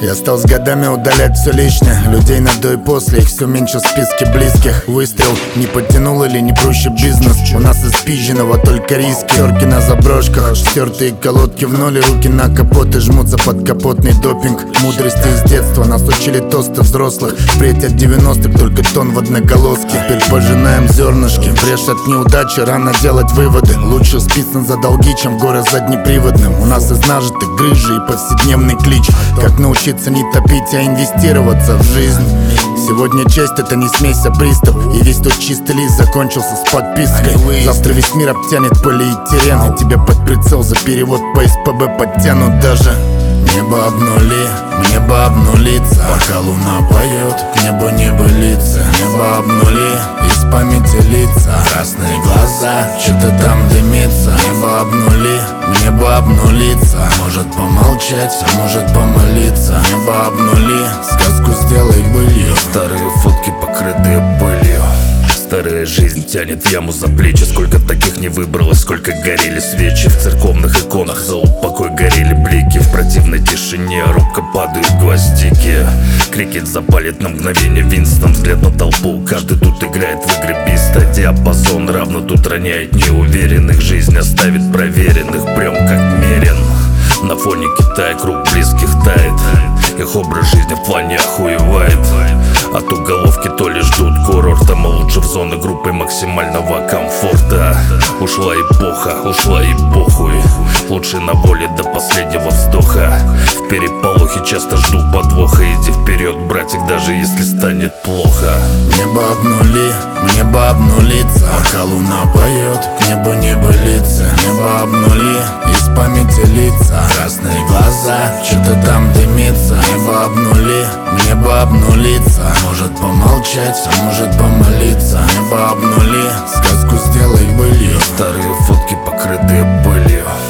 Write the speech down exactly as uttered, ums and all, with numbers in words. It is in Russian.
Я стал с годами удалять все лишнее, людей на до и после, их все меньше в списке близких. Выстрел не подтянул или не проще бизнес. У нас из пизженого только риски. Терки на заброшках, стертые колодки в ноль, руки на капот и жмутся под капотный допинг. Мудрости из детства нас учили тосты взрослых. Впредь от девяностых только тон в одноголоске. Теперь пожинаем зернышки, брешь от неудачи, рано делать выводы. Лучше спиться за долги, чем в горы заднеприводным. У нас из нажитых грыжи и повседневный клич. Как научиться не топить, а инвестироваться в жизнь. Сегодня честь — это не смесь, а приступ. И весь тот чистый лист закончился с подпиской. Завтра весь мир обтянет полиэтилен, и тебя под прицел за перевод по эс пэ бэ подтянут даже. Небо обнули, небо обнулится, пока луна поет, к небу небылица. Небо обнули, из памяти лица, красные глаза, что-то там дымится. Небо обнули, небо обнулится, может помолчать, а может помолиться. Небо обнули, сказку сделай былью. Старые фотки, покрытые пылью. Старая жизнь тянет яму за плечи. Сколько таких не выбралось, сколько горели свечи. В церковных иконах за упокой горели блики. В противной тишине робко падают гвоздики. Крикет запалит на мгновение Винстон, взгляд на толпу. Каждый тут играет в игры биста. Диапазон равно тут роняет неуверенных. Жизнь оставит проверенных прям как мерен. На фоне Китая круг близких тает. Их образ жизни в плане охуевает. От уголовки то ли ждут курортом, а лучше в зоны группы максимального комфорта. Ушла эпоха, ушла и похуй. Лучше на воле до последнего вздоха. В переполохе часто жду подвоха. Иди вперед, братик, даже если станет плохо. Небо обнули, небо обнулится, пока луна поет, к небу небылица. Небо обнули, из памяти лица, красные глаза, что-то там дымится. Небо обнули, небо обнулится, может помолчать, а может помолиться. Небо обнули, сказку сделай былью. Старые фотки, покрытые пылью.